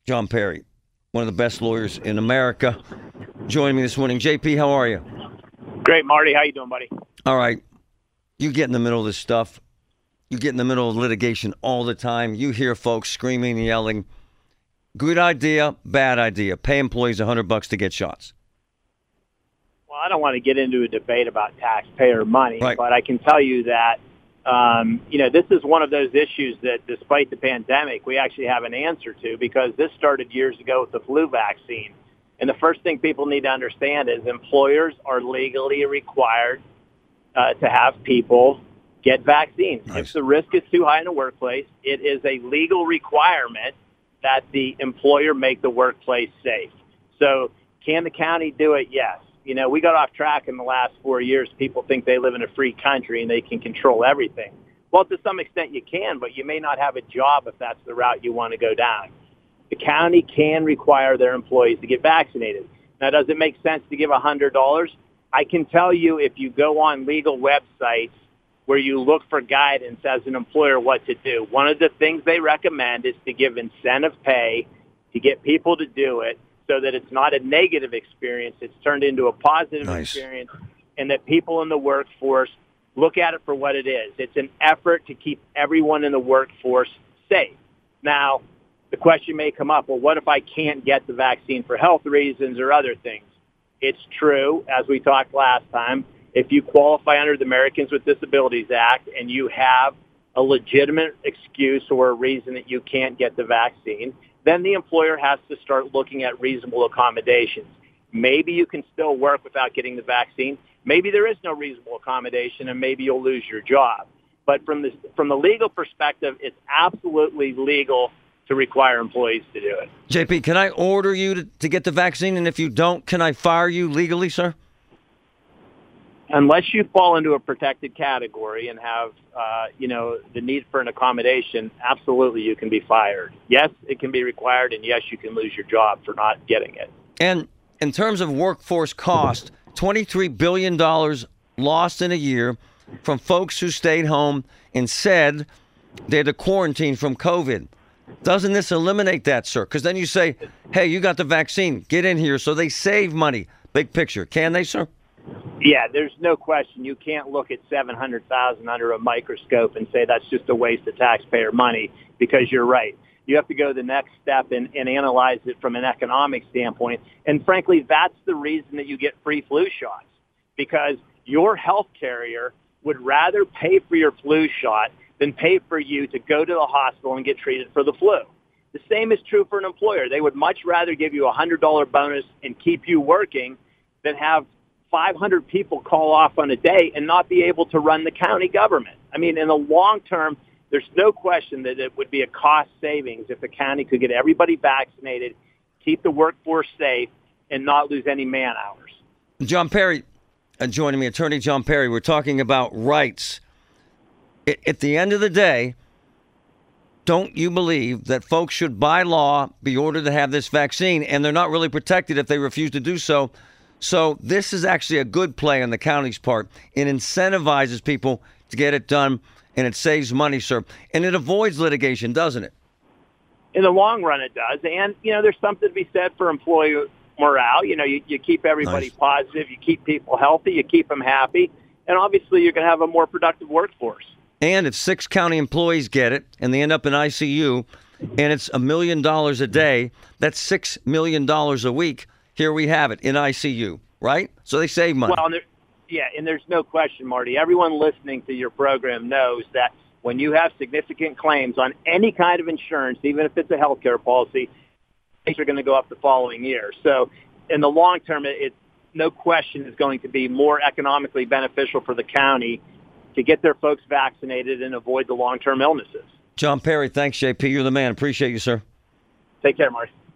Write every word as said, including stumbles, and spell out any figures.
John Perry, one of the best lawyers in America, joining me this morning. J P, how are you? Great, Marty. How you doing, buddy? All right. You get in the middle of this stuff. You get in the middle of litigation all the time. You hear folks screaming and yelling. Good idea, bad idea. Pay employees a hundred bucks to get shots. Well, I don't want to get into a debate about taxpayer money, right. but I can tell you that, um, you know, this is one of those issues that despite the pandemic, we actually have an answer to, because this started years ago with the flu vaccine. And the first thing people need to understand is employers are legally required uh, to have people get vaccines. Nice. If the risk is too high in the workplace, it is a legal requirement that the employer make the workplace safe. So can the county do it? Yes. You know, we got off track in the last four years. People think they live in a free country and they can control everything. Well, to some extent you can, but you may not have a job if that's the route you want to go down. The county can require their employees to get vaccinated. Now, does it make sense to give one hundred dollars? I can tell you, if you go on legal websites where you look for guidance as an employer what to do, one of the things they recommend is to give incentive pay to get people to do it so that it's not a negative experience. It's turned into a positive Nice. experience, and that people in the workforce look at it for what it is. It's an effort to keep everyone in the workforce safe. Now, the question may come up, well, what if I can't get the vaccine for health reasons or other things? It's true, as we talked last time, if you qualify under the Americans with Disabilities Act and you have a legitimate excuse or a reason that you can't get the vaccine, then the employer has to start looking at reasonable accommodations. Maybe you can still work without getting the vaccine. Maybe there is no reasonable accommodation, and maybe you'll lose your job. But from the, from the legal perspective, it's absolutely legal to require employees to do it. J P, can I order you to, to get the vaccine? And if you don't, can I fire you legally, sir? Unless you fall into a protected category and have, uh, you know, the need for an accommodation, absolutely you can be fired. Yes, it can be required, and yes, you can lose your job for not getting it. And in terms of workforce cost, twenty-three billion dollars lost in a year from folks who stayed home and said they had to quarantine from COVID. Doesn't this eliminate that, sir? Because then you say, hey, you got the vaccine, get in here. So they save money. Big picture. Can they, sir? Yeah, there's no question. You can't look at seven hundred thousand under a microscope and say that's just a waste of taxpayer money, because you're right. You have to go the next step and, and analyze it from an economic standpoint. And frankly, that's the reason that you get free flu shots, because your health carrier would rather pay for your flu shot than pay for you to go to the hospital and get treated for the flu. The same is true for an employer. They would much rather give you a one hundred dollars bonus and keep you working than have five hundred people call off on a day and not be able to run the county government. I mean, in the long term, there's no question that it would be a cost savings if the county could get everybody vaccinated, keep the workforce safe, and not lose any man hours. John Perry, uh, joining me, Attorney John Perry. We're talking about rights. I, at the end of the day, don't you believe that folks should, by law, be ordered to have this vaccine, and they're not really protected if they refuse to do so? So this is actually a good play on the county's part. It incentivizes people to get it done, and it saves money, sir. And it avoids litigation, doesn't it? In the long run, it does. And, you know, there's something to be said for employee morale. You know, you, you keep everybody Nice. positive, you keep people healthy, you keep them happy, and obviously you're going to have a more productive workforce. And if six county employees get it and they end up in I C U and it's a million dollars a day, that's six million dollars a week. Here we have it in I C U, right? So they save money. Well, and there, yeah, and there's no question, Marty. Everyone listening to your program knows that when you have significant claims on any kind of insurance, even if it's a health care policy, things are going to go up the following year. So in the long term, it, it no question is going to be more economically beneficial for the county to get their folks vaccinated and avoid the long-term illnesses. John Perry, thanks, J P. You're the man. Appreciate you, sir. Take care, Marty.